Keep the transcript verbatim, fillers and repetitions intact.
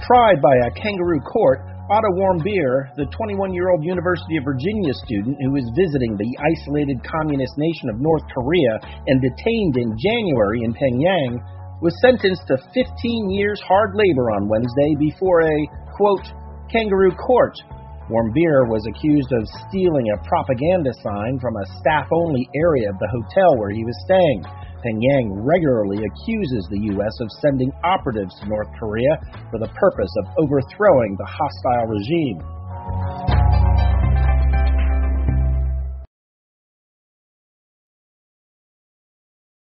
Tried by a kangaroo court, Otto Warmbier, the twenty-one-year-old University of Virginia student who was visiting the isolated communist nation of North Korea and detained in January in Pyongyang, was sentenced to fifteen years hard labor on Wednesday before a, quote, kangaroo court. Warmbier was accused of stealing a propaganda sign from a staff-only area of the hotel where he was staying. Pyongyang regularly accuses the U S of sending operatives to North Korea for the purpose of overthrowing the hostile regime.